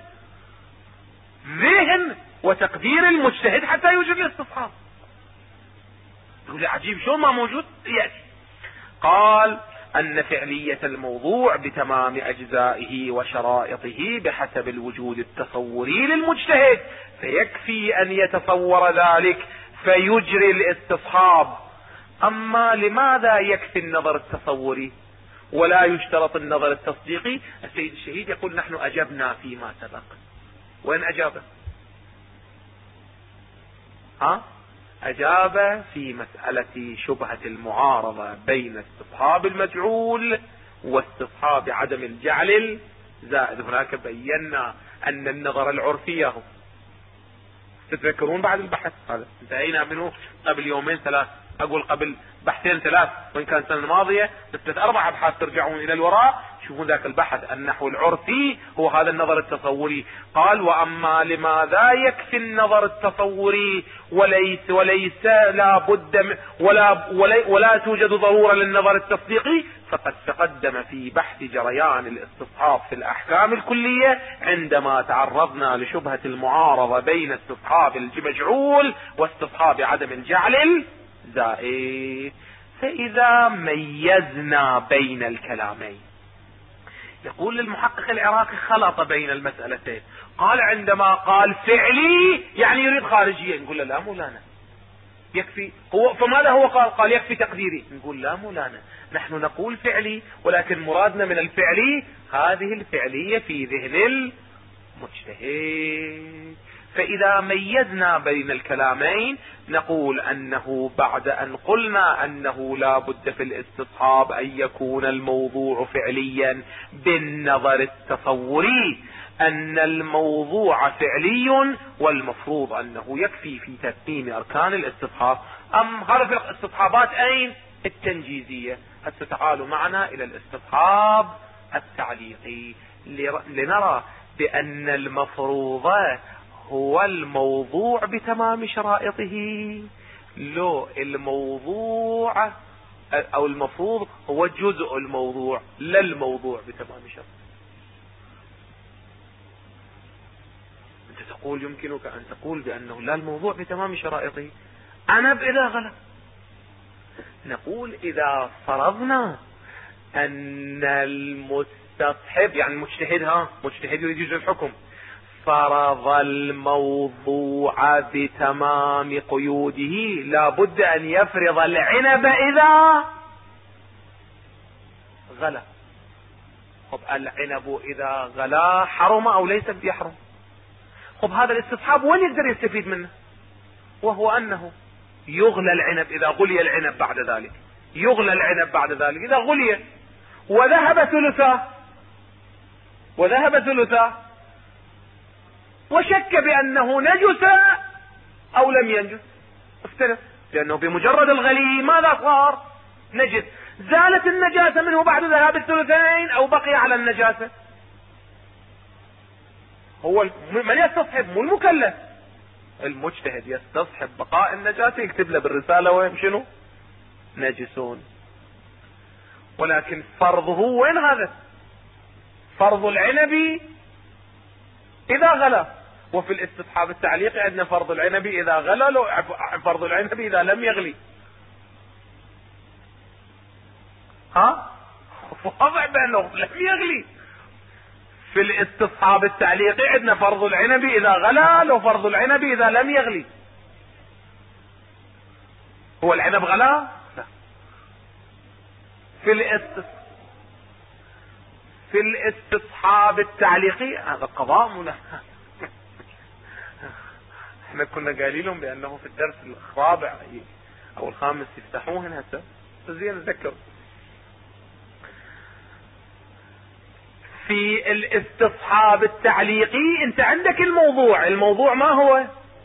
الذهن وتقدير المجتهد حتى يوجد الاستصحاب. يقول عجيب شلون ما موجود؟ يأتي قال ان فعلية الموضوع بتمام اجزائه وشرائطه بحسب الوجود التصوري للمجتهد، فيكفي ان يتصور ذلك فيجري الاستصحاب. اما لماذا يكفي النظر التصوري ولا يشترط النظر التصديقي؟ السيد الشهيد يقول نحن اجبنا فيما سبق. وين اجابه؟ اجاب في مسألة شبهة المعارضة بين استصحاب المجعول واستصحاب عدم الجعل الزائد. هناك بينا ان النظر العرفي هو، تتذكرون بعد البحث هذا انتهينا منه قبل يومين ثلاث، اقول قبل بحثين ثلاث، وان كان السنة الماضية 3-4 ابحاث ترجعون الى الوراء شوفون ذاك البحث. النحو العرفي هو هذا النظر التصوري. قال واما لماذا يكفي النظر التصوري وليس لا بد ولا توجد ضرورة للنظر التصديقي، فقد تقدم في بحث جريان الاستصحاب في الاحكام الكلية عندما تعرضنا لشبهة المعارضة بين استصحاب المجعول واستصحاب عدم الجعل الزائد. فاذا ميزنا بين الكلامين، يقول المحقق العراقي خلط بين المسألتين. قال عندما قال فعلي يعني يريد خارجية، نقول له لا مولانا يكفي هو. فماذا هو قال يكفي تقديري، نقول لا مولانا نحن نقول فعلي، ولكن مرادنا من الفعلي هذه الفعلية في ذهن المجتهد. فإذا ميزنا بين الكلامين نقول أنه بعد أن قلنا أنه لا بد في الاستصحاب أن يكون الموضوع فعليا بالنظر التصوري، أن الموضوع فعلي والمفروض أنه يكفي في تتميم أركان الاستصحاب. هذا في الاستصحابات أين؟ التنجيزية. هسه تعالوا معنا إلى الاستصحاب التعليقي لنرى بأن المفروض هو الموضوع بتمام شرائطه، لو الموضوع أو المفروض هو جزء الموضوع لا الموضوع بتمام شرائطه. أنت تقول يمكنك أن تقول بأنه لا الموضوع بتمام شرائطه. أنا إذا غلط نقول إذا فرضنا أن المستصحب يعني المجتهد مجتهد يريد يجوز الحكم فرض الموضوع بتمام قيوده، لا بد أن يفرض العنب إذا غلا. خب العنب إذا غلا حرم أو ليس بيحرم؟ خب هذا الاستصحاب وين يقدر يستفيد منه؟ وهو أنه يغلى العنب إذا غلي العنب بعد ذلك، يغلى العنب بعد ذلك إذا غلي وذهب ثلثا وشك بأنه نجس أو لم ينجس، اختلف، لأنه بمجرد الغلي ماذا صار؟ نجس. زالت النجاسة منه بعد ذهاب الثلثين أو بقي على النجاسة؟ هو من يستصحب؟ مو المكلف. المجتهد يستصحب بقاء النجاسة، يكتب له بالرسالة وين شنو؟ نجسون. ولكن فرضه وين هذا؟ فرض العنب إذا غلا. وفي الاستصحاب التعليقي عندنا فرض العنب إذا غلا، فرض العنب إذا لم يغلي. واضح بأنه لم يغلي. في الاستصحاب التعليقي عندنا فرض العنب إذا غلا وفرض العنب إذا لم يغلي. هو العنب غلا؟ لا. في الاستصحاب التعليقي هذا قضاء منه. احنا كنا قايلين لهم بأنه في الدرس الرابع أو الخامس يفتحوهن هسه زين نذكر. في الاستصحاب التعليقي انت عندك الموضوع ما هو؟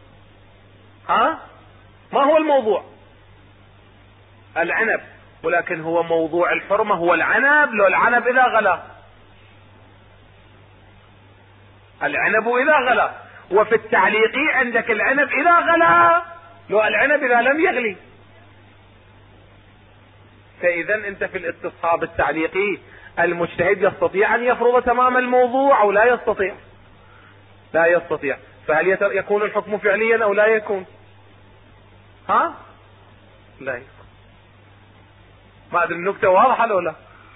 ما هو الموضوع؟ العنب. ولكن هو موضوع الحرمة هو العنب، لو العنب إذا غلا. العنب إذا غلا. وفي التعليقي عندك العنب إذا غلا، لو العنب إذا لم يغلي. فإذا انت في الاستصحاب التعليقي المجتهد يستطيع أن يفرض تمام الموضوع أو لا يستطيع؟ لا يستطيع. فهل يكون الحكم فعليا أو لا يكون؟ لا يكون. ما أدري النكتة واضحة لو لا.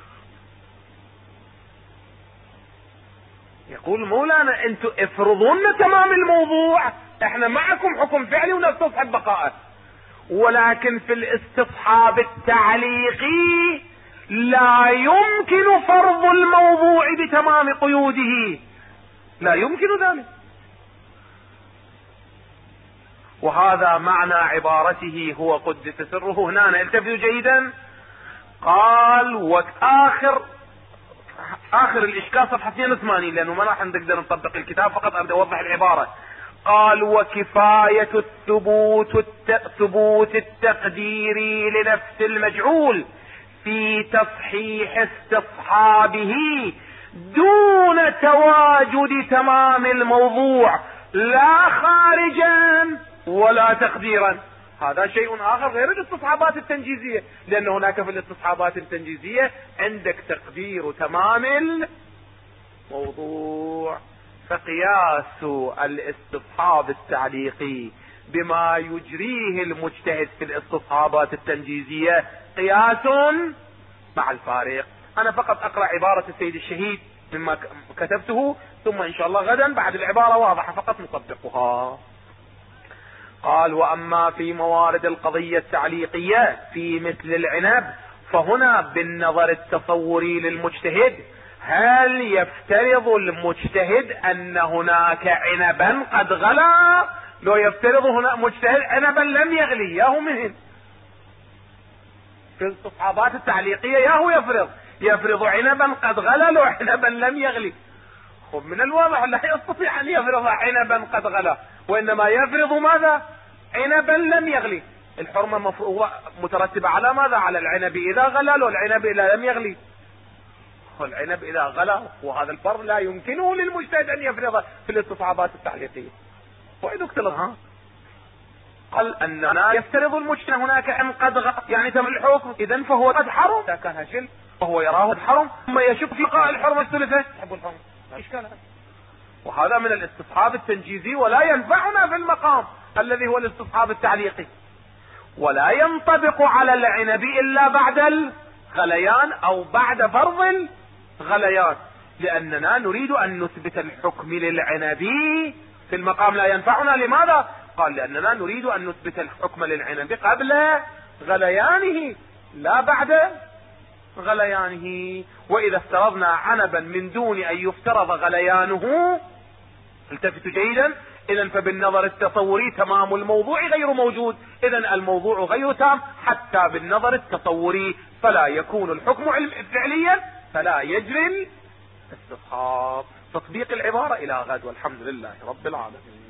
يقول مولانا انتوا افرضون تمام الموضوع، احنا معكم حكم فعلي ونستصحب بقاءه. ولكن في الاستصحاب التعليقي لا يمكن فرض الموضوع بتمام قيوده، لا يمكن ذلك. وهذا معنى عبارته هو قدس سره. هنا التفتوا جيدا. قال آخر الإشكال صفحة 82، لأنه ما راح نقدر نطبق الكتاب، فقط أبدأ أوضح العبارة. قال وكفاية ثبوت التقدير لنفس المجعول في تصحيح استصحابه دون تواجد تمام الموضوع، لا خارجا ولا تقديرا. هذا شيء آخر غير الاستصحابات التنجيزية، لأن هناك في الاستصحابات التنجيزية عندك تقدير تمام الموضوع. فقياس الاستصحاب التعليقي بما يجريه المجتهد في الاستصحابات التنجيزية قياس مع الفارق. أنا فقط أقرأ عبارة السيد الشهيد مما كتبته، ثم إن شاء الله غدا بعد العبارة واضحة فقط نطبقها. قال وأما في موارد القضية التعليقية في مثل العنب فهنا بالنظر التصوري للمجتهد هل يفترض المجتهد ان هناك عنبا قد غلا، لو يفترض هنا مجتهد عنبا لم يغلي، ياهو منهن في الاستصحابات التعليقية، ياهو يفرض عنبا قد غلا لو عنبا لم يغلي. خب من الواضح لا يستطيع ان يفرض عنبا قد غلا، وانما يفرض ماذا؟ عنبا لم يغلي. الحرمة مترتبة على ماذا؟ على العنب اذا غلا والعنب اذا لم يغلي. والعنب اذا غلا، وهذا الفرض لا يمكنه للمجتهد ان يفرض في الاستصحابات التعليقية. واذا اختلط قال اننا يفترض المجتهد هناك عنب قد غلا يعني تم الحكم، اذا فهو قد حرم، اذا كان هشل وهو يراه قد حرم ثم يشك في قاء الحرمة الثلثة يحب الحرمة، لا اشكال. وهذا من الاستصحاب التنجيزي، ولا ينفعنا في المقام الذي هو الاستصحاب التعليقي، ولا ينطبق على العنب الا بعد الغليان او بعد فرض الغليان، لاننا نريد ان نثبت الحكم للعنب في المقام. لا ينفعنا لماذا؟ قال لاننا نريد ان نثبت الحكم للعنب قبل غليانه لا بعد غليانه. واذا افترضنا عنبا من دون ان يفترض غليانه، التفتوا جيدا، اذا فبالنظر التصوري تمام الموضوع غير موجود، اذا الموضوع غير تام حتى بالنظر التصوري، فلا يكون الحكم فعليا، فلا يجري الاستصحاب. تطبيق العبارة الى غد، والحمد لله رب العالمين.